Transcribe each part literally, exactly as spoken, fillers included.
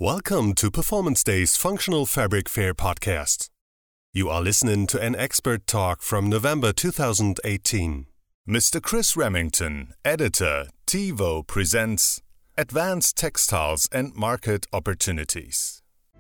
Welcome to Performance Day's Functional Fabric Fair podcast. You are listening to an expert talk from November two thousand eighteen. Mister Chris Remington, editor, TiVo presents Advanced Textiles and Market Opportunities.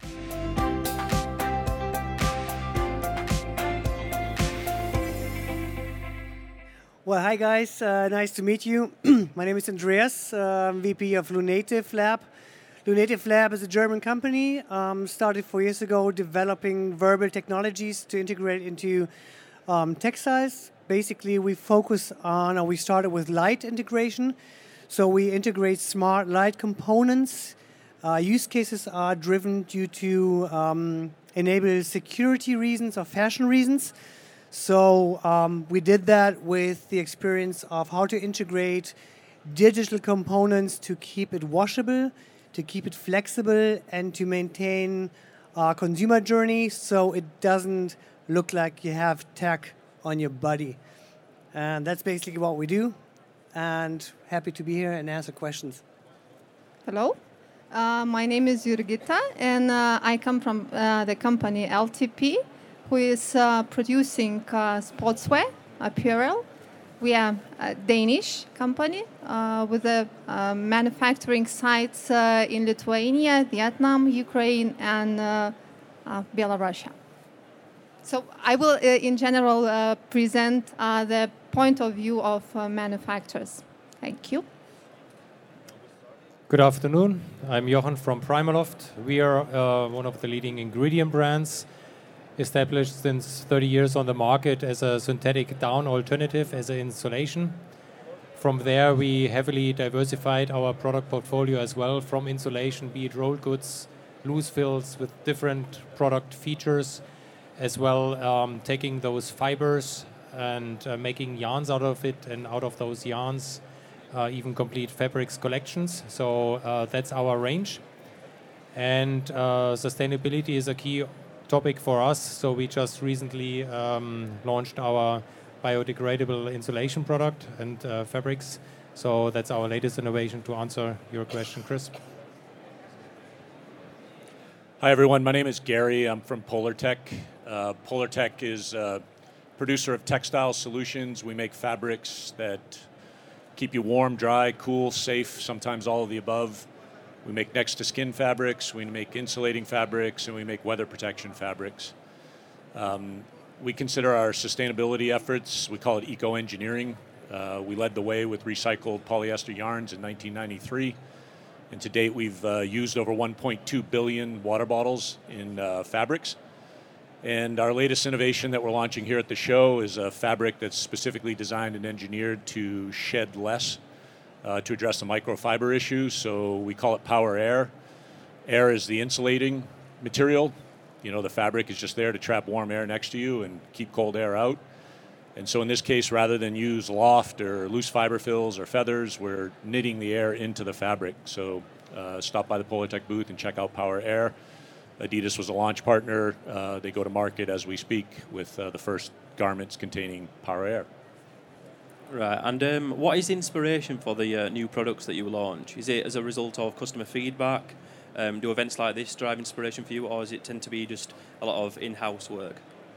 Well, hi guys, uh, nice to meet you. My name is Andreas, uh, V P of Lunative Lab. Lunative Lab is a German company, um, started four years ago developing wearable technologies to integrate into um, textiles. Basically, we focus on, or we started with light integration. So we integrate smart light components. Uh, use cases are driven due to um, enable security reasons or fashion reasons. So um, we did that with the experience of how to integrate digital components to keep it washable, to keep it flexible, and to maintain our consumer journey so it doesn't look like you have tech on your body. And that's basically what we do. And happy to be here and answer questions. Hello, uh, my name is Jurgita, and uh, I come from uh, the company L T P, who is uh, producing uh, sportswear apparel. We are a Danish company uh, with a, uh, manufacturing sites uh, in Lithuania, Vietnam, Ukraine, and uh, uh, Belarus. So I will, uh, in general, uh, present uh, the point of view of uh, manufacturers. Thank you. Good afternoon. I'm Jochen from Primaloft. We are uh, one of the leading ingredient brands, established since thirty years on the market as a synthetic down alternative, as an insulation. From there, we heavily diversified our product portfolio as well, from insulation, be it rolled goods, loose fills with different product features, as well um, taking those fibers and uh, making yarns out of it, and out of those yarns, uh, even complete fabrics collections. So uh, that's our range. And uh, sustainability is a key topic for us, so we just recently um, launched our biodegradable insulation product and uh, fabrics. So that's our latest innovation to answer your question, Chris. Hi everyone, my name is Gary. I'm from Polartec. Uh, Polartec is a producer of textile solutions. We make fabrics that keep you warm, dry, cool, safe, sometimes all of the above. We make next-to-skin fabrics, we make insulating fabrics, and we make weather protection fabrics. Um, we consider our sustainability efforts, we call it eco-engineering. Uh, we led the way with recycled polyester yarns in nineteen ninety-three. And to date, we've uh, used over one point two billion water bottles in uh, fabrics. And our latest innovation that we're launching here at the show is a fabric that's specifically designed and engineered to shed less, Uh, to address the microfiber issue. So we call it Power Air. Air is the insulating material. You know, the fabric is just there to trap warm air next to you and keep cold air out. And so in this case, rather than use loft or loose fiber fills or feathers, we're knitting the air into the fabric. So uh, stop by the Polartec booth and check out Power Air. Adidas was a launch partner. Uh, they go to market as we speak with uh, the first garments containing Power Air. Right, and um, what is the inspiration for the uh, new products that you launch? Is it as a result of customer feedback? Um, do events like this drive inspiration for you, or does it tend to be just a lot of in-house work?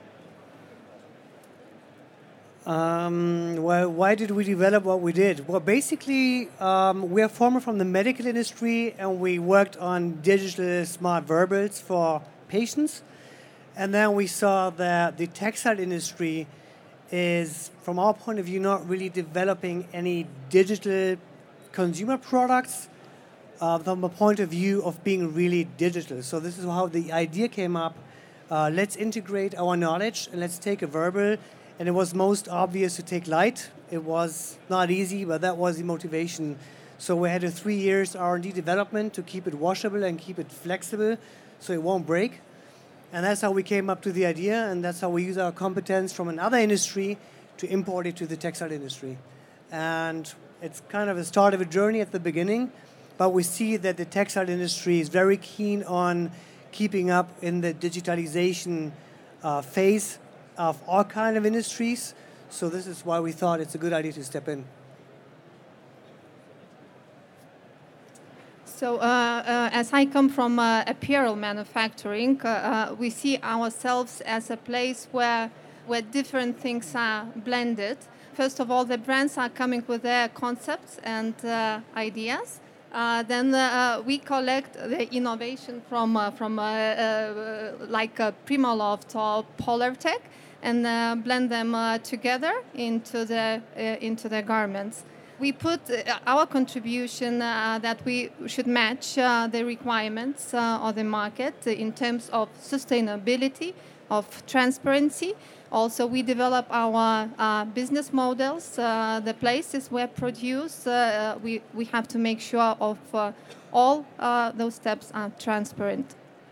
Um, well, why did we develop what we did? Well, basically, um, we are former from the medical industry, and we worked on digital smart wearables for patients. And then we saw that the textile industry is, from our point of view, not really developing any digital consumer products uh, from a point of view of being really digital. So this is how the idea came up. Uh, let's integrate our knowledge and let's take a wearable. And it was most obvious to take light. It was not easy, but that was the motivation. So we had a three years R and D development to keep it washable and keep it flexible so it won't break. And that's how we came up to the idea, and that's how we use our competence from another industry to import it to the textile industry. And it's kind of a start of a journey at the beginning, but we see that the textile industry is very keen on keeping up in the digitalization uh, phase of all kind of industries. So this is why we thought it's a good idea to step in. So, uh, uh, as I come from uh, apparel manufacturing, uh, uh, we see ourselves as a place where where different things are blended. First of all, the brands are coming with their concepts and uh, ideas. Uh, then uh, we collect the innovation from uh, from uh, uh, like uh, PrimaLoft or Polartec and uh, blend them uh, together into the uh, into the garments. We put uh, our contribution uh, that we should match uh, the requirements uh, of the market in terms of sustainability, of transparency. Also, we develop our uh, business models, uh, the places where produce. Uh, we, we have to make sure of uh, all uh, those steps are transparent.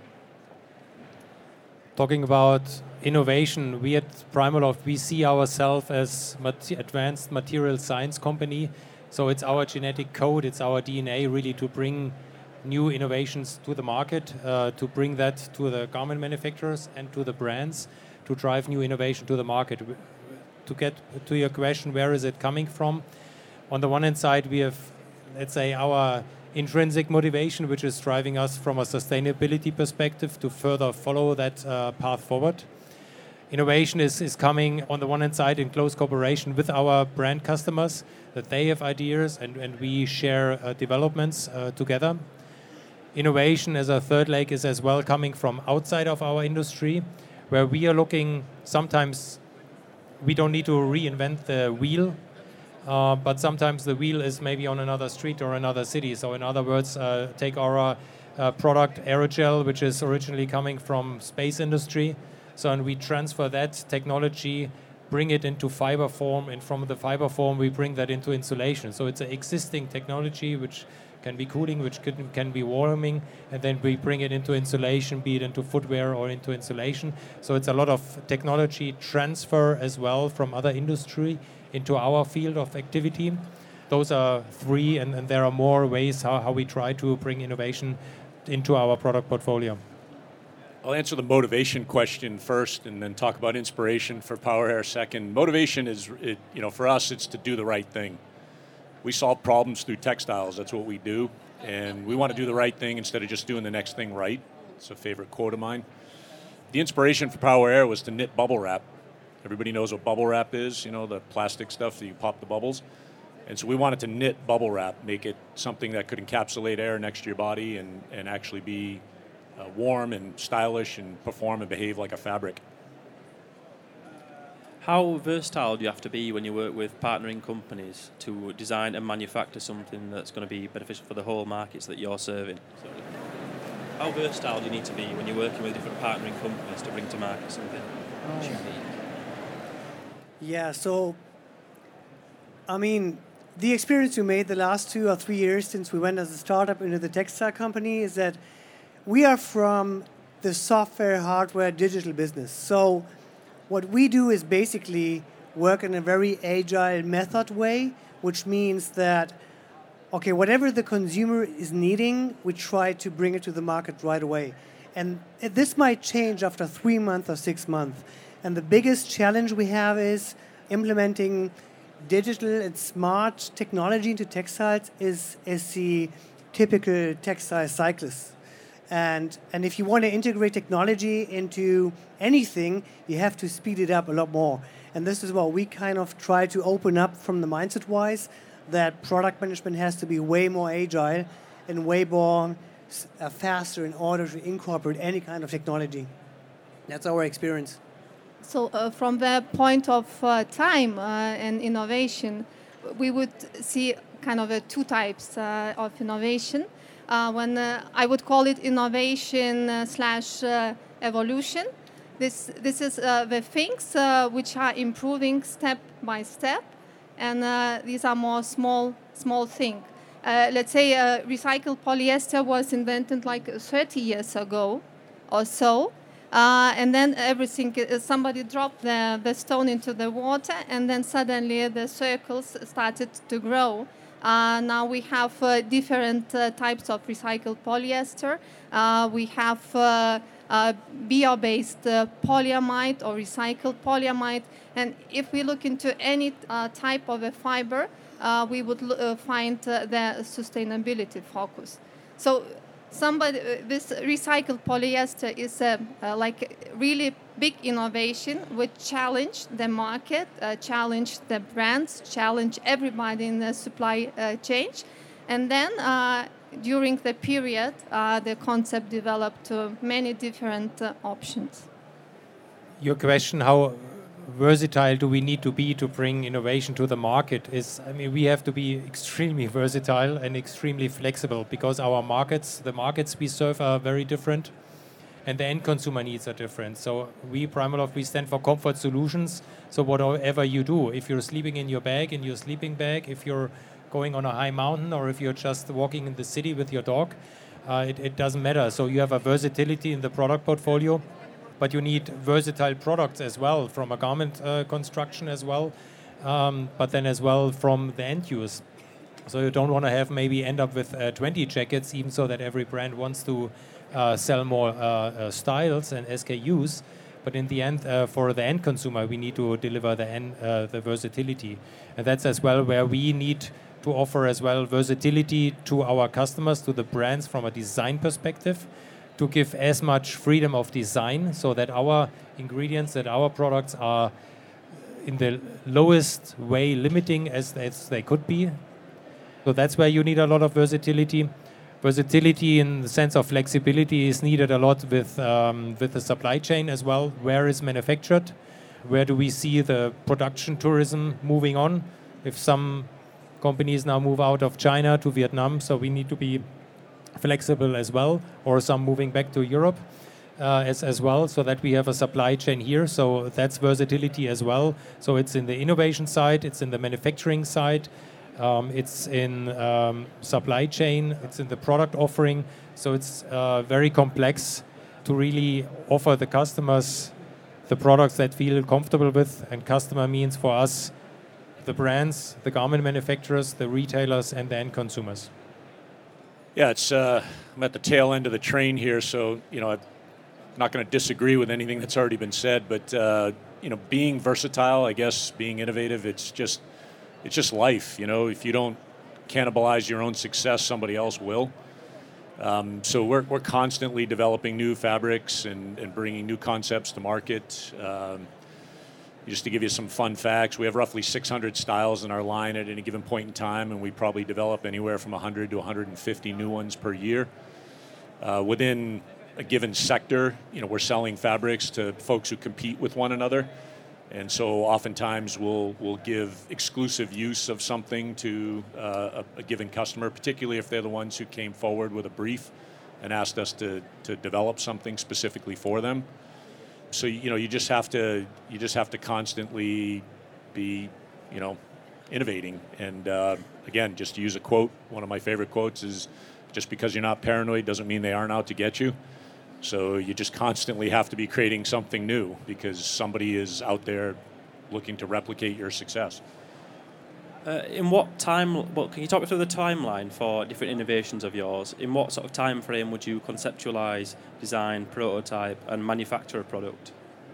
Talking about innovation, we at PrimaLoft, we see ourselves as mat- advanced material science company. So it's our genetic code, it's our D N A really to bring new innovations to the market, uh, to bring that to the garment manufacturers and to the brands, to drive new innovation to the market. To get to your question, where is it coming from? On the one hand side, we have, let's say, our intrinsic motivation, which is driving us from a sustainability perspective to further follow that uh, path forward. Innovation is, is coming on the one hand side in close cooperation with our brand customers, that they have ideas and, and we share uh, developments uh, together. Innovation as a third leg is as well coming from outside of our industry, where we are looking, sometimes we don't need to reinvent the wheel, uh, but sometimes the wheel is maybe on another street or another city. So in other words, uh, take our uh, product Aerogel, which is originally coming from space industry. So and we transfer that technology, bring it into fiber form, and from the fiber form we bring that into insulation. So it's an existing technology which can be cooling, which can, can be warming, and then we bring it into insulation, be it into footwear or into insulation. So it's a lot of technology transfer as well from other industry into our field of activity. Those are three, and, and there are more ways how, how we try to bring innovation into our product portfolio. I'll answer the motivation question first and then talk about inspiration for PowerAir second. Motivation is, it, you know, for us, it's to do the right thing. We solve problems through textiles. That's what we do. And we want to do the right thing instead of just doing the next thing right. It's a favorite quote of mine. The inspiration for PowerAir was to knit bubble wrap. Everybody knows what bubble wrap is, you know, the plastic stuff that you pop the bubbles. And so we wanted to knit bubble wrap, make it something that could encapsulate air next to your body and, and actually be uh, warm and stylish and perform and behave like a fabric. How versatile do you have to be when you work with partnering companies to design and manufacture something that's going to be beneficial for the whole markets that you're serving? So how versatile do you need to be when you're working with different partnering companies to bring to market something Oh. unique? Yeah, so, I mean, the experience we made the last two or three years since we went as a startup into the textile company is that we are from the software, hardware, digital business. So what we do is basically work in a very agile method way, which means that, okay, whatever the consumer is needing, we try to bring it to the market right away. And this might change after three months or six months. And the biggest challenge we have is implementing digital and smart technology into textiles is, is the typical textile cyclist. And, and if you want to integrate technology into anything, you have to speed it up a lot more. And this is what we kind of try to open up from the mindset-wise, that product management has to be way more agile and way more uh, faster in order to incorporate any kind of technology. That's our experience. So uh, from the point of uh, time uh, and innovation, we would see kind of uh, two types uh, of innovation. Uh, when uh, I would call it innovation uh, slash uh, evolution. This this is uh, the things uh, which are improving step by step, and uh, these are more small small things. Uh, let's say uh, recycled polyester was invented like thirty years ago, or so, uh, and then everything. Uh, somebody dropped the the stone into the water, and then suddenly the circles started to grow. Uh, now we have uh, different uh, types of recycled polyester. Uh, we have uh, uh, bio-based uh, polyamide or recycled polyamide. And if we look into any uh, type of a fiber, uh, we would l- uh, find uh, the sustainability focus. So somebody, uh, this recycled polyester is a uh, like really big innovation which challenge the market, uh, challenge the brands, challenge everybody in the supply uh, chain. And then uh, during the period, uh, the concept developed to many different uh, options. Your question, how versatile do we need to be to bring innovation to the market, is, I mean, we have to be extremely versatile and extremely flexible because our markets, the markets we serve are very different and the end consumer needs are different. So we, PrimaLoft, we stand for comfort solutions. So whatever you do, if you're sleeping in your bag, in your sleeping bag, if you're going on a high mountain or if you're just walking in the city with your dog, uh, it, it doesn't matter. So you have a versatility in the product portfolio. But you need versatile products as well, from a garment uh, construction as well, um, but then as well from the end use. So you don't want to have maybe end up with uh, twenty jackets, even so that every brand wants to uh, sell more uh, uh, styles and S K Us. But in the end, uh, for the end consumer, we need to deliver the end, uh, the versatility, and that's as well where we need to offer as well versatility to our customers, to the brands from a design perspective, to give as much freedom of design so that our ingredients, that our products are in the lowest way limiting as, as they could be. So that's where you need a lot of versatility. Versatility in the sense of flexibility is needed a lot with, um, with the supply chain as well. Where is manufactured? Where do we see the production tourism moving on? If some companies now move out of China to Vietnam, so we need to be flexible as well, or some moving back to Europe uh, as, as well, so that we have a supply chain here. So that's versatility as well. So it's in the innovation side, it's in the manufacturing side, um, it's in um, supply chain, it's in the product offering. So it's uh, very complex to really offer the customers the products that feel comfortable with. And customer means for us the brands, the garment manufacturers, the retailers, and the end consumers. Yeah, it's. Uh, I'm at the tail end of the train here, so you know I'm not going to disagree with anything that's already been said. But uh, you know, being versatile, I guess, being innovative, it's just, it's just life. You know, if you don't cannibalize your own success, somebody else will. Um, so we're we're constantly developing new fabrics and, and bringing new concepts to market. Um, Just to give you some fun facts, we have roughly six hundred styles in our line at any given point in time, and we probably develop anywhere from one hundred to one hundred fifty new ones per year. Uh, within a given sector, you know, we're selling fabrics to folks who compete with one another, and so oftentimes we'll we'll give exclusive use of something to uh, a, a given customer, particularly if they're the ones who came forward with a brief and asked us to to develop something specifically for them. So you know you just have to you just have to constantly be you know innovating, and uh, again, just to use a quote, one of my favorite quotes is, "Just because you're not paranoid doesn't mean they aren't out to get you." So you just constantly have to be creating something new because somebody is out there looking to replicate your success. Uh, in what time? Well, can you talk me through the timeline for different innovations of yours? In what sort of time frame would you conceptualize, design, prototype, and manufacture a product?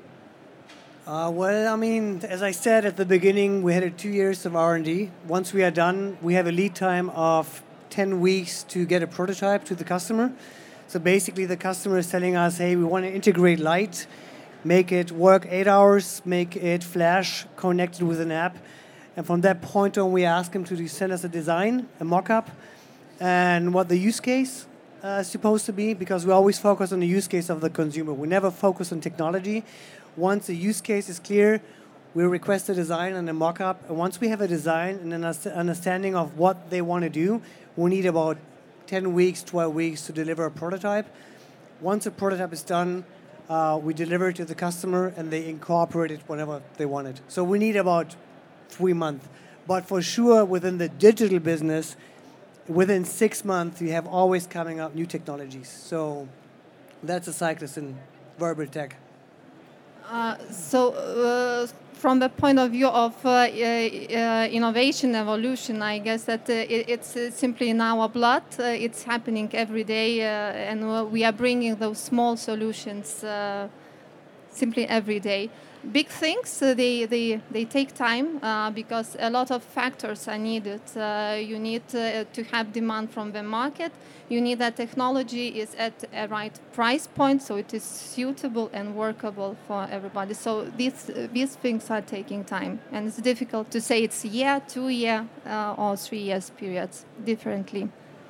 Uh, well, I mean, as I said at the beginning, we had two years of R and D. Once we are done, we have a lead time of ten weeks to get a prototype to the customer. So basically, the customer is telling us, "Hey, we want to integrate light, make it work eight hours, make it flash, connected with an app." And from that point on, we ask them to send us a design, a mock-up, and what the use case uh, is supposed to be, because we always focus on the use case of the consumer. We never focus on technology. Once the use case is clear, we request a design and a mock-up. And once we have a design and an understanding of what they want to do, we need about ten weeks, twelve weeks to deliver a prototype. Once a prototype is done, uh, we deliver it to the customer, and they incorporate it whenever they want it. So we need about three months. But for sure, within the digital business, within six months, you have always coming up new technologies. So that's a cyclist in Verbal Tech. Uh, so uh, from the point of view of uh, uh, innovation evolution, I guess that uh, it, it's uh, simply in our blood. Uh, it's happening every day, uh, and we are bringing those small solutions uh, simply every day. big things, uh, they, they, they take time uh, because a lot of factors are needed. Uh, you need uh, to have demand from the market. You need that technology is at a right price point, so it is suitable and workable for everybody. So these uh, these things are taking time, and it's difficult to say it's a year, two year, uh, or three years periods differently.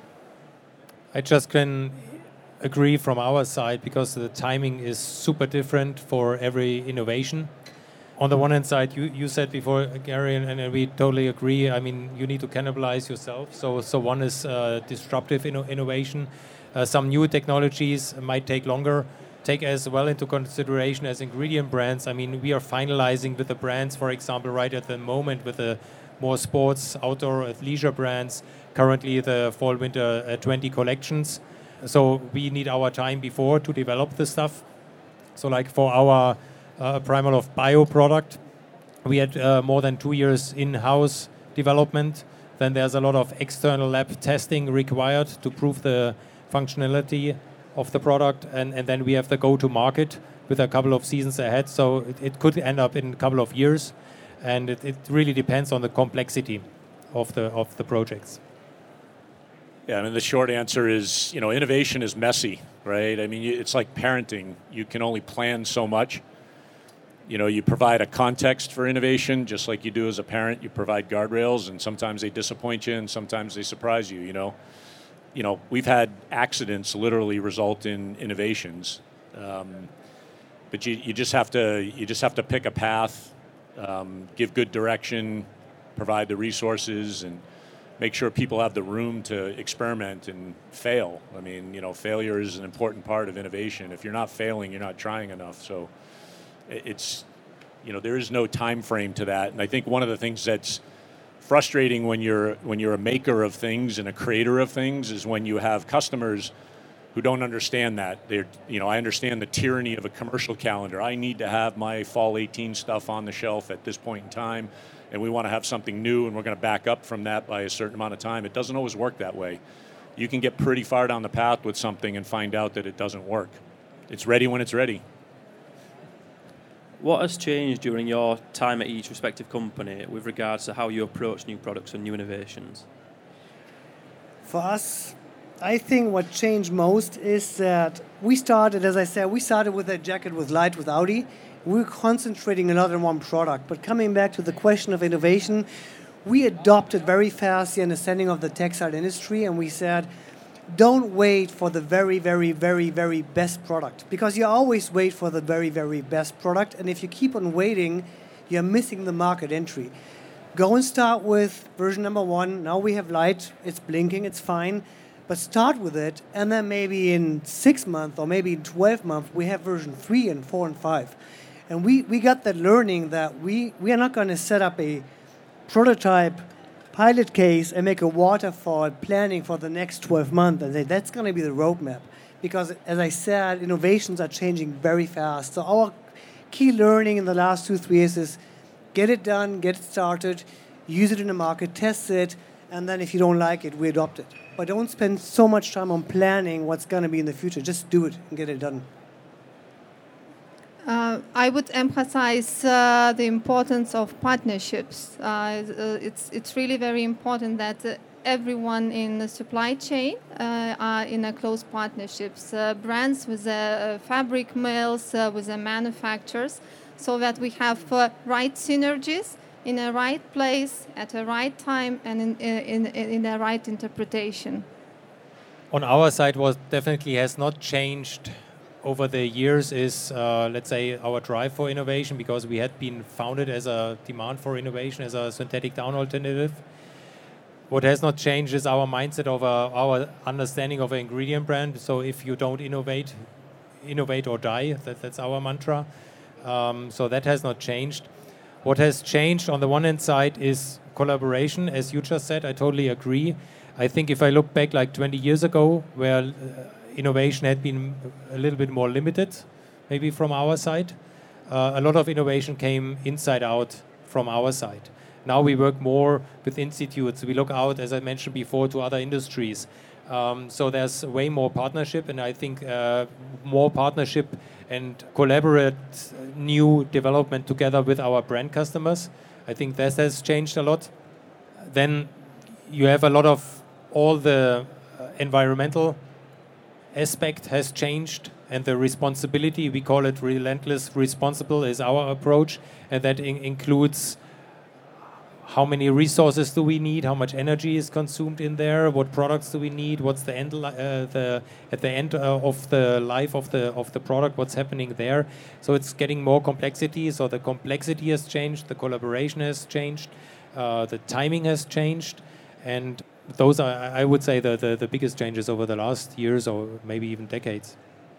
I just can agree from our side because the timing is super different for every innovation. On the one hand side, you, you said before, Gary, and, and we totally agree. I mean, you need to cannibalize yourself. So so one is uh, disruptive inno- innovation. Uh, some new technologies might take longer. Take as well into consideration as ingredient brands. I mean, we are finalizing with the brands, for example, right at the moment with the more sports, outdoor, uh, leisure brands. Currently, the fall-winter uh, twenty collections. So we need our time before to develop the stuff. So like for our uh, PrimaLoft Bio product, we had uh, more than two years in-house development. Then there's a lot of external lab testing required to prove the functionality of the product. And, and then we have the go-to-market with a couple of seasons ahead. So it, it could end up in a couple of years. And it, it really depends on the complexity of the of the projects. Yeah, I mean, the short answer is, you know, innovation is messy, right? I mean, it's like parenting. You can only plan so much. You know, you provide a context for innovation, just like you do as a parent. You provide guardrails, and sometimes they disappoint you, and sometimes they surprise you, you know. You know, we've had accidents literally result in innovations. Um, but you, you just have to you just have to pick a path, um, give good direction, provide the resources, and make sure people have the room to experiment and fail. I mean, you know, failure is an important part of innovation. If you're not failing, you're not trying enough. So it's, you know, there is no time frame to that. And I think one of the things that's frustrating when you're when you're a maker of things and a creator of things is when you have customers who don't understand that. They're, you know, I understand the tyranny of a commercial calendar. I need to have my fall eighteen stuff on the shelf at this point in time, and we want to have something new, and we're going to back up from that by a certain amount of time. It doesn't always work that way. You can get pretty far down the path with something and find out that it doesn't work. It's ready when it's ready. What has changed during your time at each respective company with regards to how you approach new products and new innovations? For us, I think what changed most is that we started, as I said, we started with a jacket with light with Audi. We were concentrating a lot on one product. But coming back to the question of innovation, we adopted very fast the understanding of the textile industry, and we said, don't wait for the very, very, very, very best product, because you always wait for the very, very best product, and if you keep on waiting, you're missing the market entry. Go and start with version number one. Now we have light, it's blinking, it's fine, but start with it, and then maybe in six months or maybe in twelve months, we have version three and four and five. And we, we got that learning that we, we are not going to set up a prototype pilot case and make a waterfall planning for the next twelve months and say that's going to be the roadmap. Because, as I said, innovations are changing very fast. So our key learning in the last two, three years is get it done, get it started, use it in the market, test it, and then if you don't like it, we adopt it. But don't spend so much time on planning what's going to be in the future. Just do it and get it done. Uh, I would emphasize uh, the importance of partnerships. Uh, it's it's really very important that uh, everyone in the supply chain uh, are in a close partnerships. Uh, brands with the uh, fabric mills, uh, with the manufacturers, so that we have uh, right synergies in a right place at a right time and in in in a right interpretation. On our side, what definitely has not changed over the years is, uh, let's say, our drive for innovation, because we had been founded as a demand for innovation, as a synthetic down alternative. What has not changed is our mindset of uh, our understanding of an ingredient brand. So if you don't innovate, innovate or die, that, that's our mantra. Um, so that has not changed. What has changed on the one hand side is collaboration, as you just said. I totally agree. I think if I look back like twenty years ago, where uh, innovation had been a little bit more limited, maybe from our side. Uh, a lot of innovation came inside out from our side. Now we work more with institutes. We look out, as I mentioned before, to other industries. Um, so there's way more partnership, and I think uh, more partnership and collaborate new development together with our brand customers. I think that has changed a lot. Then you have a lot of all the uh, environmental aspect has changed, and the responsibility, we call it relentless responsible, is our approach, and that in- includes how many resources do we need, how much energy is consumed in there, what products do we need, what's the end li- uh, the at the end uh, of the life of the of the product, what's happening there. So it's getting more complexity. So the complexity has changed, the collaboration has changed, uh, the timing has changed, and those are, I would say, the, the the biggest changes over the last years or maybe even decades.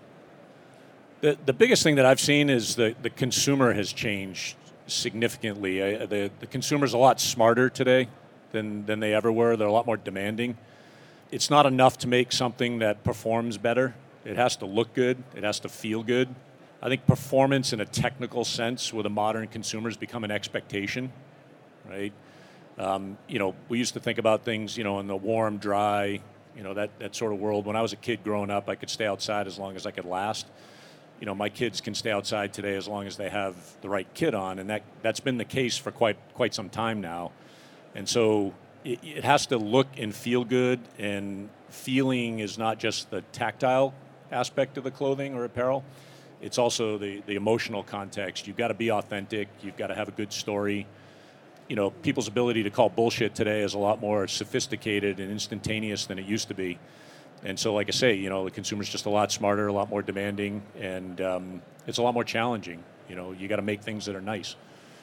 The the biggest thing that I've seen is the the consumer has changed significantly. Uh, the the consumer's a lot smarter today than than they ever were. They're a lot more demanding. It's not enough to make something that performs better. It has to look good. It has to feel good. I think performance in a technical sense with a modern consumer has become an expectation, right? Um, you know, we used to think about things, you know, in the warm, dry, you know, that, that sort of world. When I was a kid growing up, I could stay outside as long as I could last. You know, my kids can stay outside today as long as they have the right kit on, and that, that's been the case for quite quite some time now. And so it, it has to look and feel good, and feeling is not just the tactile aspect of the clothing or apparel. It's also the, the emotional context. You've got to be authentic. You've got to have a good story. You know, people's ability to call bullshit today is a lot more sophisticated and instantaneous than it used to be. And so, like I say, you know, the consumer's just a lot smarter, a lot more demanding, and um, it's a lot more challenging. You know, you got to make things that are nice.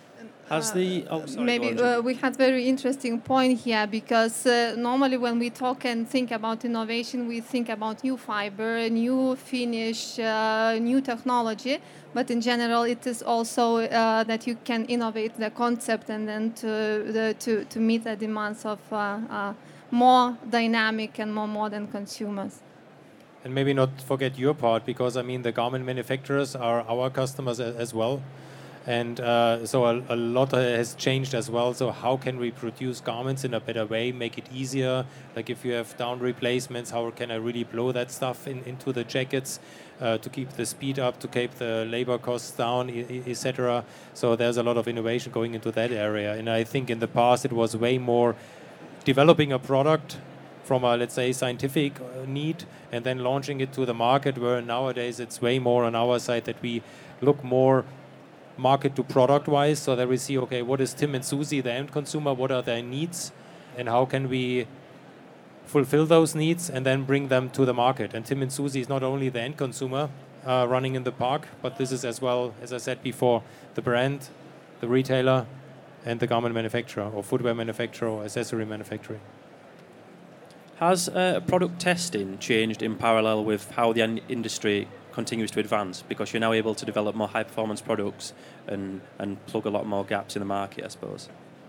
Has the oh, sorry, Maybe uh, we had very interesting point here, because uh, normally when we talk and think about innovation, we think about new fiber, new finish, uh, new technology. But in general, it is also uh, that you can innovate the concept and then to the, to to meet the demands of uh, uh, more dynamic and more modern consumers. And maybe not forget your part, because I mean the garment manufacturers are our customers a- as well. And uh, so a, a lot has changed as well. So how can we produce garments in a better way, make it easier? Like if you have down replacements, how can I really blow that stuff in, into the jackets uh, to keep the speed up, to keep the labor costs down, et cetera. So there's a lot of innovation going into that area. And I think in the past it was way more developing a product from a, let's say, scientific need and then launching it to the market, where nowadays it's way more on our side that we look more market to product wise, so that we see, okay, what is Tim and Susie, the end consumer, what are their needs, and how can we fulfill those needs and then bring them to the market. And Tim and Susie is not only the end consumer uh, running in the park, but this is as well, as I said before, the brand, the retailer, and the garment manufacturer or footwear manufacturer or accessory manufacturing. Has uh, product testing changed in parallel with how the in- industry continues to advance, because you're now able to develop more high performance products and, and plug a lot more gaps in the market, I suppose?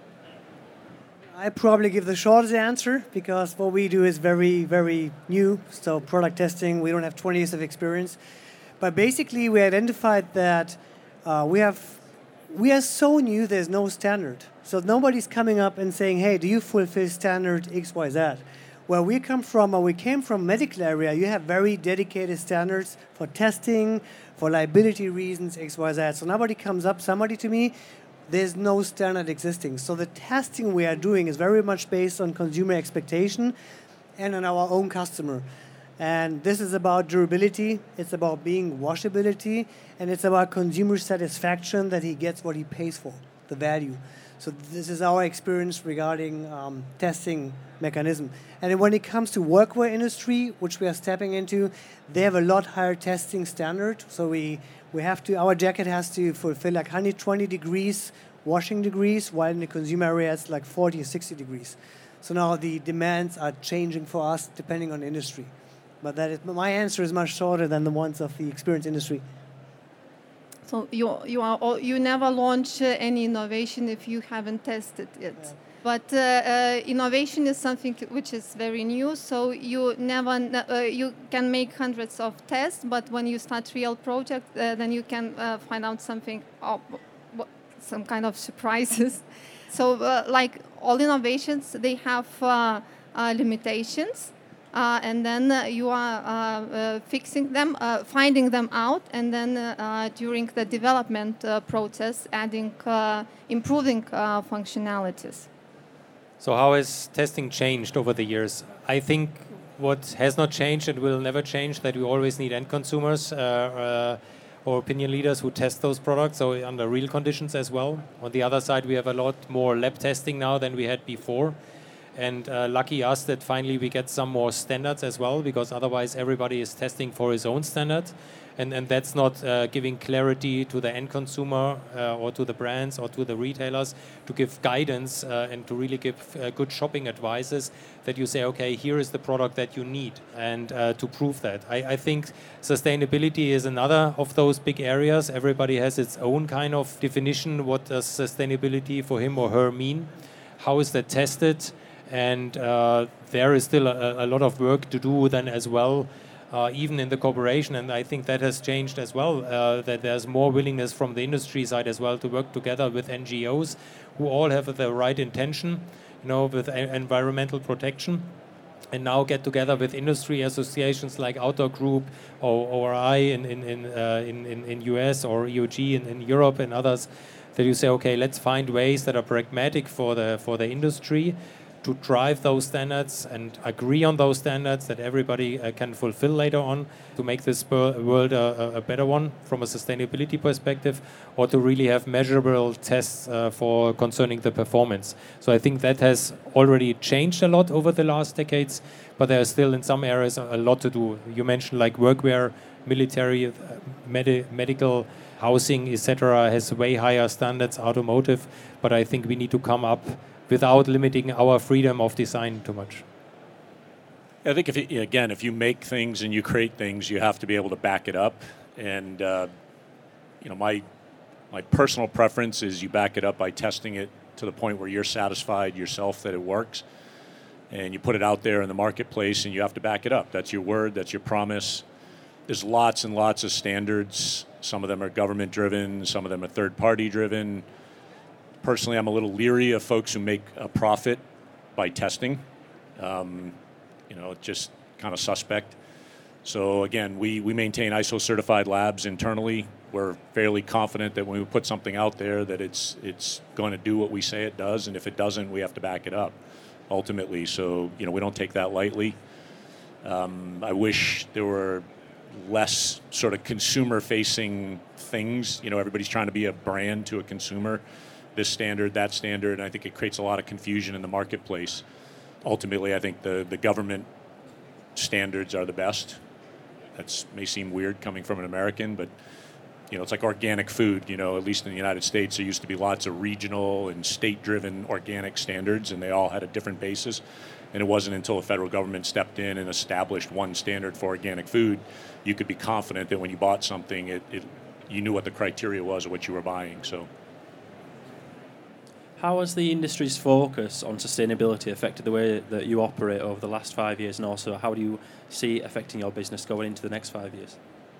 I probably give the shortest answer, because what we do is very, very new. So product testing, we don't have twenty years of experience. But basically, we identified that uh, we have we are so new, there's no standard. So nobody's coming up and saying, hey, do you fulfill standard X, Y, Z? Where we come from, or we came from medical area, you have very dedicated standards for testing, for liability reasons, X, Y, Z. So nobody comes up, somebody to me, there's no standard existing. So the testing we are doing is very much based on consumer expectation and on our own customer. And this is about durability, it's about being washability, and it's about consumer satisfaction that he gets what he pays for, the value. So this is our experience regarding um, testing mechanism. And then when it comes to workwear industry, which we are stepping into, they have a lot higher testing standard. So we, we have to, our jacket has to fulfill like one hundred twenty degrees washing degrees, while in the consumer area it's like forty or sixty degrees. So now the demands are changing for us depending on the industry. But that is, my answer is much shorter than the ones of the experience industry. So you you are all, you never launch uh, any innovation if you haven't tested it. Yeah. But uh, uh, innovation is something which is very new. So you never uh, you can make hundreds of tests, but when you start real project, uh, then you can uh, find out something, oh, some kind of surprises. So uh, like all innovations, they have uh, uh, limitations. Uh, and then uh, you are uh, uh, fixing them, uh, finding them out, and then uh, uh, during the development uh, process, adding, uh, improving uh, functionalities. So how has testing changed over the years? I think what has not changed and will never change, that we always need end consumers uh, uh, or opinion leaders who test those products, so under real conditions as well. On the other side, we have a lot more lab testing now than we had before. And uh, lucky us that finally we get some more standards as well, because otherwise everybody is testing for his own standards. And, and that's not uh, giving clarity to the end consumer uh, or to the brands or to the retailers to give guidance uh, and to really give uh, good shopping advices that you say, okay, here is the product that you need, and uh, to prove that. I, I think sustainability is another of those big areas. Everybody has its own kind of definition. What does sustainability for him or her mean? How is that tested? And uh, there is still a, a lot of work to do then as well, uh, even in the cooperation. And I think that has changed as well, uh, that there's more willingness from the industry side as well to work together with N G Os who all have the right intention, you know, with a- environmental protection. And now get together with industry associations like Outdoor Group or O R I in in in, uh, in, in in U S or E O G in, in Europe and others, that you say, okay, let's find ways that are pragmatic for the for the industry to drive those standards and agree on those standards that everybody uh, can fulfill later on, to make this per- world a, a better one from a sustainability perspective, or to really have measurable tests uh, for concerning the performance. So I think that has already changed a lot over the last decades, but there is still in some areas a lot to do. You mentioned like workwear, military, uh, medi- medical, housing, et cetera has way higher standards, automotive, but I think we need to come up without limiting our freedom of design too much. I think if you, again, if you make things and you create things, you have to be able to back it up. And uh, you know, my my personal preference is you back it up by testing it to the point where you're satisfied yourself that it works, and you put it out there in the marketplace, and you have to back it up. That's your word. That's your promise. There's lots and lots of standards. Some of them are government driven. Some of them are third party driven. Personally, I'm a little leery of folks who make a profit by testing. Um, you know, it's just kind of suspect. So again, we, we maintain I S O certified labs internally. We're fairly confident that when we put something out there that it's it's going to do what we say it does, and if it doesn't, we have to back it up ultimately. So, you know, we don't take that lightly. Um, I wish there were less sort of consumer-facing things. You know, everybody's trying to be a brand to a consumer. This standard, that standard, and I think it creates a lot of confusion in the marketplace. Ultimately, I think the, the government standards are the best. That may seem weird coming from an American, but you know, it's like organic food. You know, at least in the United States, there used to be lots of regional and state-driven organic standards, and they all had a different basis. And it wasn't until the federal government stepped in and established one standard for organic food, you could be confident that when you bought something, it, it you knew what the criteria was of what you were buying. So. How has the industry's focus on sustainability affected the way that you operate over the last five years, and also how do you see it affecting your business going into the next five years?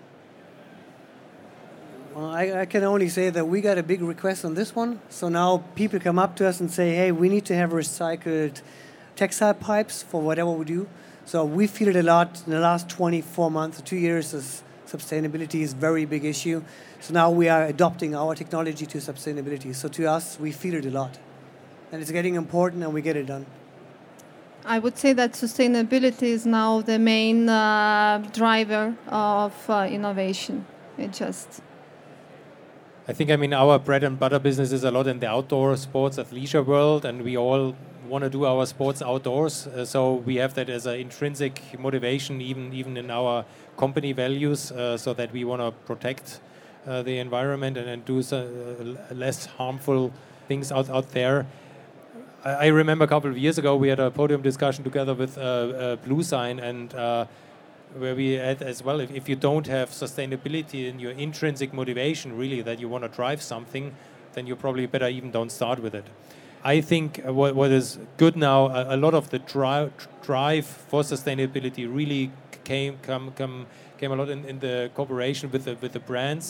Well, I, I can only say that we got a big request on this one. So now people come up to us and say, hey, we need to have recycled textile pipes for whatever we do. So we feel it a lot in the last twenty-four months, two years, as sustainability is a very big issue. So now we are adopting our technology to sustainability. So to us, we feel it a lot. And it's getting important, and we get it done. I would say that sustainability is now the main uh, driver of uh, innovation. It just... I think, I mean, our bread and butter business is a lot in the outdoor sports athleisure world, and we all want to do our sports outdoors. Uh, so we have that as an intrinsic motivation, even even in our company values, uh, so that we want to protect uh, the environment and, and do so, uh, less harmful things out, out there. I, I remember a couple of years ago we had a podium discussion together with uh, uh, Bluesign, and uh, where we had as well, if, if you don't have sustainability in your intrinsic motivation, really, that you want to drive something, then you probably better even don't start with it. I think what, what is good now, a, a lot of the dri- drive for sustainability really came come, come, came a lot in, in the cooperation with the, with the brands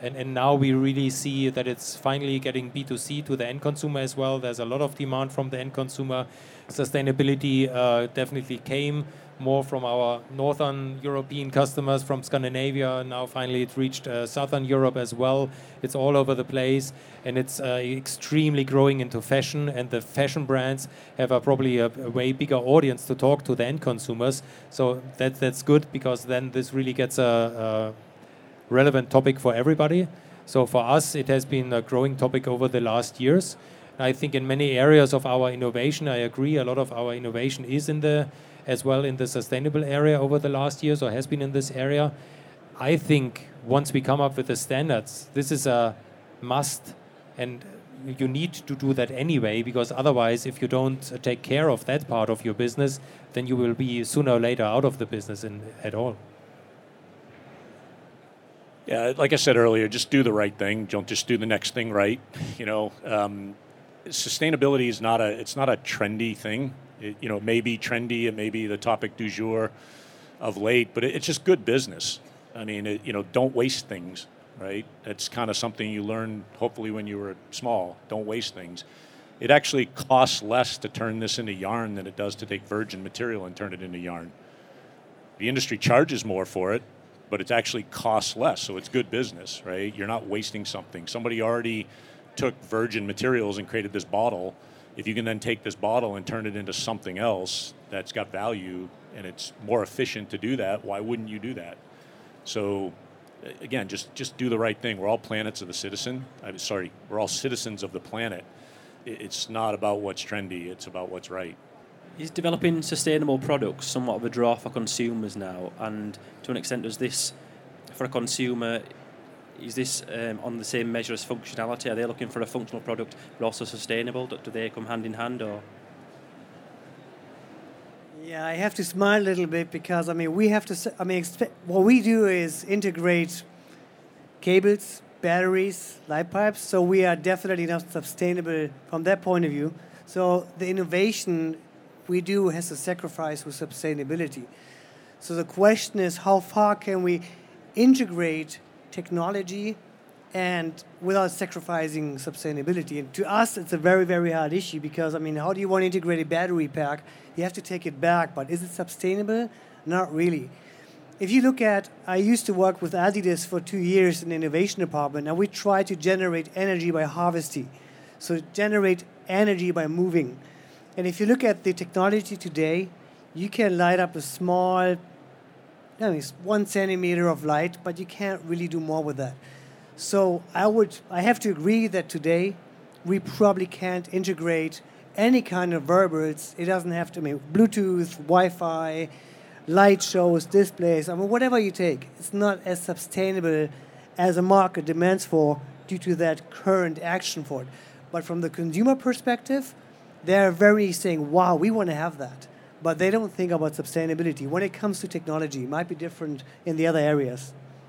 And, and now we really see that it's finally getting B two C to the end consumer as well. There's a lot of demand from the end consumer. Sustainability uh, definitely came more from our northern European customers, from Scandinavia. Now finally it reached uh, southern Europe as well. It's all over the place, and it's uh, extremely growing into fashion, and the fashion brands have a, probably a, a way bigger audience to talk to the end consumers. So that, that's good, because then this really gets a, a relevant topic for everybody. So for us, it has been a growing topic over the last years. I think in many areas of our innovation, I agree, a lot of our innovation is in the, as well in the sustainable area over the last years, or has been in this area. I think once we come up with the standards, this is a must, and you need to do that anyway, because otherwise, if you don't take care of that part of your business, then you will be sooner or later out of the business in, at all. Yeah, like I said earlier, just do the right thing. Don't just do the next thing right. You know, um, sustainability is not a, it's not a trendy thing. It, you know, it may be trendy, it may be the topic du jour of late, but it, it's just good business. I mean, it, you know, don't waste things, right? That's kind of something you learned hopefully when you were small. Don't waste things. It actually costs less to turn this into yarn than it does to take virgin material and turn it into yarn. The industry charges more for it, but it actually costs less, so it's good business, right? You're not wasting something. Somebody already took virgin materials and created this bottle. If you can then take this bottle and turn it into something else that's got value and it's more efficient to do that, why wouldn't you do that? So again, just, just do the right thing. We're all planets of the citizen. I'm sorry, we're all citizens of the planet. It's not about what's trendy, it's about what's right. Is developing sustainable products somewhat of a draw for consumers now? And to an extent, does this, for a consumer, is this um, on the same measure as functionality? Are they looking for a functional product but also sustainable? Do they come hand in hand, or? Yeah, I have to smile a little bit, because I mean we have to. I mean, what we do is integrate cables, batteries, light pipes. So we are definitely not sustainable from that point of view. So the innovation we do has to sacrifice with sustainability. So the question is, how far can we integrate technology and without sacrificing sustainability? And to us, it's a very, very hard issue, because, I mean, how do you want to integrate a battery pack? You have to take it back, but is it sustainable? Not really. If you look at, I used to work with Adidas for two years in the innovation department, and we try to generate energy by harvesting. So generate energy by moving. And if you look at the technology today, you can light up a small, I mean, one centimeter of light, but you can't really do more with that. So I would, I have to agree that today we probably can't integrate any kind of wearables. It doesn't have to be Bluetooth, Wi-Fi, light shows, displays. I mean, whatever you take, it's not as sustainable as a market demands for due to that current action for it. But from the consumer perspective, they're very saying, wow, we want to have that. But they don't think about sustainability. When it comes to technology, it might be different in the other areas.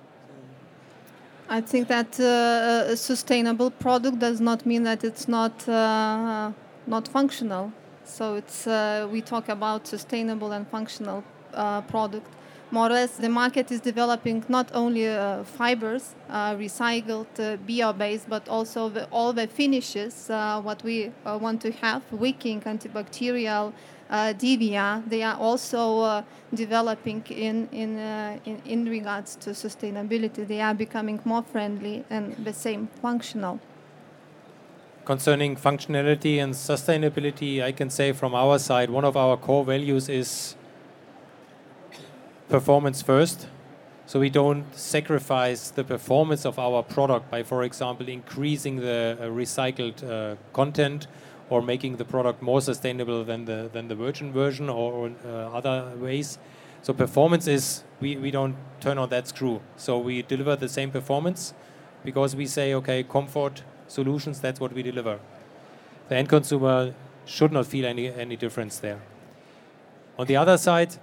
I think that uh, a sustainable product does not mean that it's not uh, not functional. So it's uh, we talk about sustainable and functional uh, product. More or less, the market is developing not only uh, fibers, uh, recycled, uh, bio-based, but also the, all the finishes, uh, what we uh, want to have, wicking, antibacterial, uh, D V A. They are also uh, developing in in, uh, in in regards to sustainability. They are becoming more friendly and the same functional. Concerning functionality and sustainability, I can say from our side, one of our core values is performance first. So we don't sacrifice the performance of our product by, for example, increasing the uh, recycled uh, content or making the product more sustainable than the than the virgin version or, or uh, other ways. So performance is, we, we don't turn on that screw. So we deliver the same performance because we say, okay, comfort solutions, that's what we deliver. The end consumer should not feel any, any difference there. On the other side,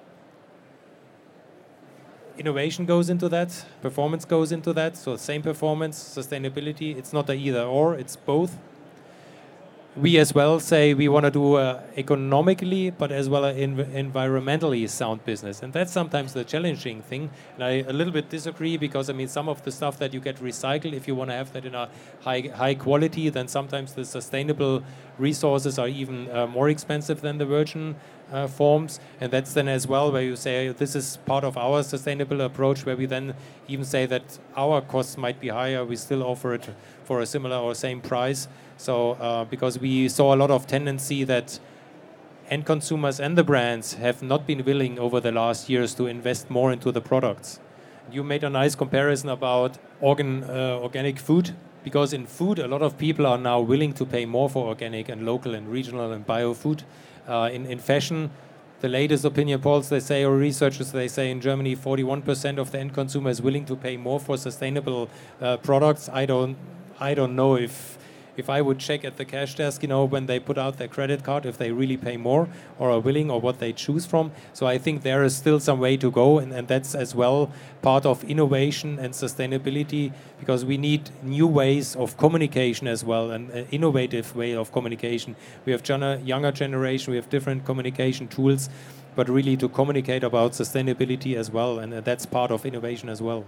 innovation goes into that, performance goes into that, so same performance, sustainability, it's not a either or, it's both. we as well say we want to do uh, economically, but as well as env- environmentally sound business, and that's sometimes the challenging thing. And I a little bit disagree, because I mean some of the stuff that you get recycled, if you want to have that in a high high quality, then sometimes the sustainable resources are even uh, more expensive than the virgin uh, forms, and that's then as well where you say this is part of our sustainable approach, where we then even say that our costs might be higher, we still offer it for a similar or same price. So, uh, because we saw a lot of tendency that end consumers and the brands have not been willing over the last years to invest more into the products. You made a nice comparison about organ, uh, organic food, because in food, a lot of people are now willing to pay more for organic and local and regional and bio food. Uh, in, in fashion, the latest opinion polls, they say, or researchers, they say in Germany, forty-one percent of the end consumer is willing to pay more for sustainable uh, products. I don't, I don't know if If I would check at the cash desk, you know, when they put out their credit card, if they really pay more or are willing, or what they choose from. So I think there is still some way to go, and, and that's as well part of innovation and sustainability, because we need new ways of communication as well, and an innovative way of communication. We have a younger generation, we have different communication tools, but really to communicate about sustainability as well, and that's part of innovation as well.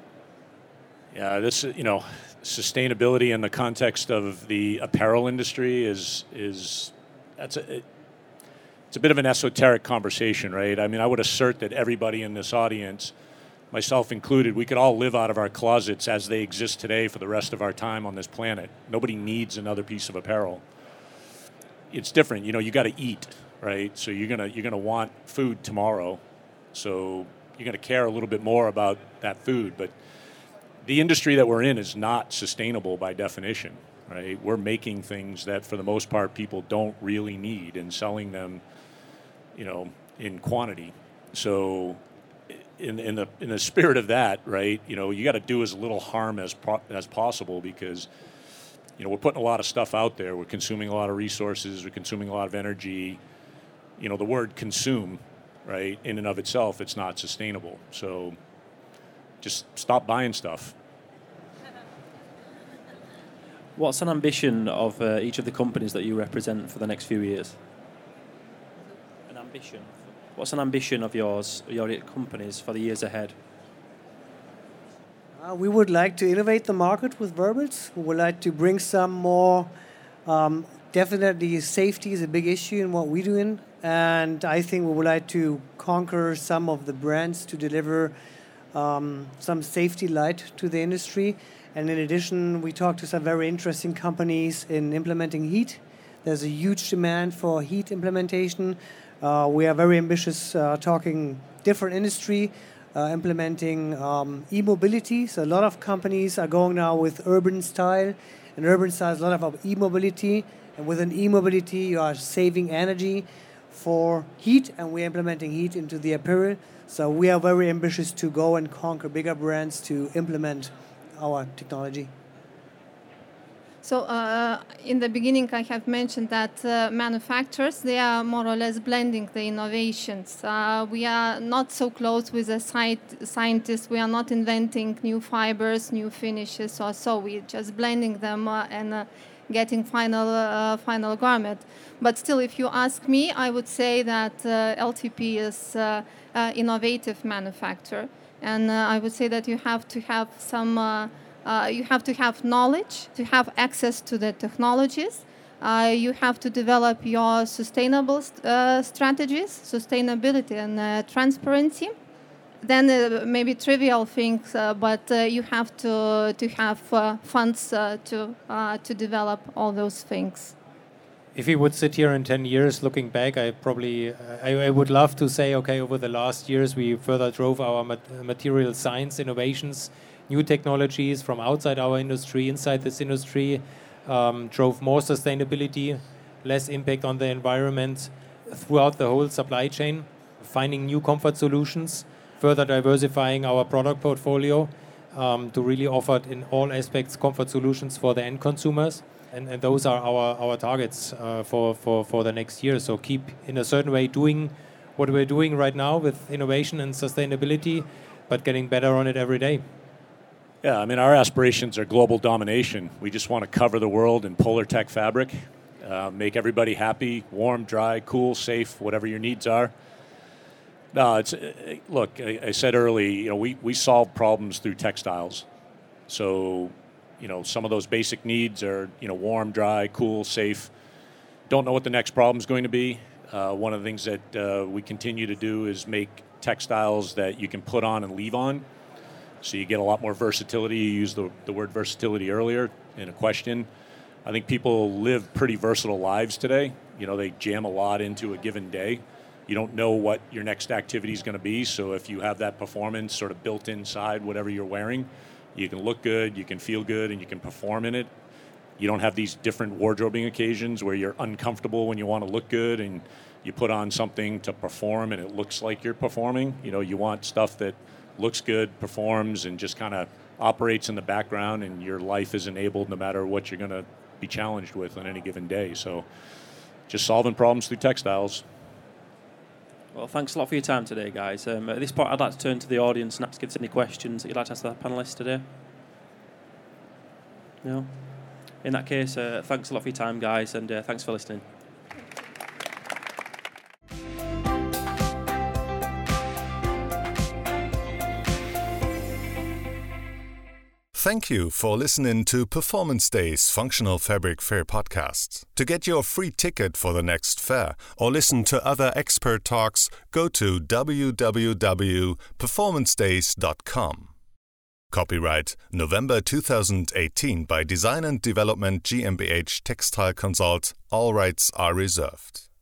Yeah, this, you know, sustainability in the context of the apparel industry is is that's a it, it's a bit of an esoteric conversation, right? I mean, I would assert that everybody in this audience, myself included, we could all live out of our closets as they exist today for the rest of our time on this planet. Nobody needs another piece of apparel. It's different, you know. You got to eat, right? So you're gonna you're gonna want food tomorrow, so you're gonna care a little bit more about that food, but the industry that we're in is not sustainable by definition, right? We're making things that, for the most part, people don't really need and selling them, you know, in quantity. So, in in the in the spirit of that, right? You know, you got to do as little harm as pro- as possible, because, you know, we're putting a lot of stuff out there. We're consuming a lot of resources. We're consuming a lot of energy. You know, the word consume, right? In and of itself, it's not sustainable. So, just stop buying stuff. What's an ambition of uh, each of the companies that you represent for the next few years? An ambition. What's an ambition of yours, your companies, for the years ahead? Uh, we would like to innovate the market with Verbals. We would like to bring some more. Um, definitely, safety is a big issue in what we're doing, and I think we would like to conquer some of the brands to deliver Um, some safety light to the industry. And in addition, we talked to some very interesting companies in implementing heat. There's a huge demand for heat implementation. Uh, we are very ambitious, uh, talking different industry, uh, implementing um, e-mobility. So a lot of companies are going now with urban style. And urban style is a lot of e-mobility. And with an e-mobility, you are saving energy for heat, and we're implementing heat into the apparel. So we are very ambitious to go and conquer bigger brands to implement our technology. So uh, in the beginning, I have mentioned that uh, manufacturers, they are more or less blending the innovations. Uh, we are not so close with the sci- scientists. We are not inventing new fibers, new finishes or so. We're just blending them uh, and uh, getting final uh, final garment. But still, if you ask me, I would say that uh, L T P is uh, uh, innovative manufacturer, and uh, I would say that you have to have some, uh, uh, you have to have knowledge, to have access to the technologies. Uh, you have to develop your sustainable st- uh, strategies, sustainability and uh, transparency. Then uh, maybe trivial things, uh, but uh, you have to to have uh, funds uh, to uh, to develop all those things. If we would sit here in ten years looking back, I probably I, I would love to say, okay, over the last years we further drove our mat- material science innovations, new technologies from outside our industry, inside this industry, um, drove more sustainability, less impact on the environment throughout the whole supply chain, finding new comfort solutions, further diversifying our product portfolio um, to really offer in all aspects comfort solutions for the end consumers. And, and those are our, our targets uh, for, for, for the next year. So keep, in a certain way, doing what we're doing right now with innovation and sustainability, but getting better on it every day. Yeah, I mean, our aspirations are global domination. We just want to cover the world in Polartec fabric. uh, make everybody happy, warm, dry, cool, safe, whatever your needs are. No, it's uh, look. I, I said early, you know, we we solve problems through textiles. So, you know, some of those basic needs are, you know, warm, dry, cool, safe. Don't know what the next problem is going to be. Uh, one of the things that uh, we continue to do is make textiles that you can put on and leave on. So you get a lot more versatility. You used the, the word versatility earlier in a question. I think people live pretty versatile lives today. You know, they jam a lot into a given day. You don't know what your next activity is going to be. So if you have that performance sort of built inside whatever you're wearing, you can look good, you can feel good, and you can perform in it. You don't have these different wardrobing occasions where you're uncomfortable when you want to look good and you put on something to perform and it looks like you're performing. You know, you want stuff that looks good, performs, and just kind of operates in the background, and your life is enabled no matter what you're going to be challenged with on any given day. So just solving problems through textiles. Well, thanks a lot for your time today, guys. Um, at this point, I'd like to turn to the audience and ask if there's any questions that you'd like to ask the panellists today. No? In that case, uh, thanks a lot for your time, guys, and uh, thanks for listening. Thank you for listening to Performance Days Functional Fabric Fair podcast. To get your free ticket for the next fair or listen to other expert talks, go to w w w dot performance days dot com. Copyright November twenty eighteen by Design and Development GmbH Textile Consult. All rights are reserved.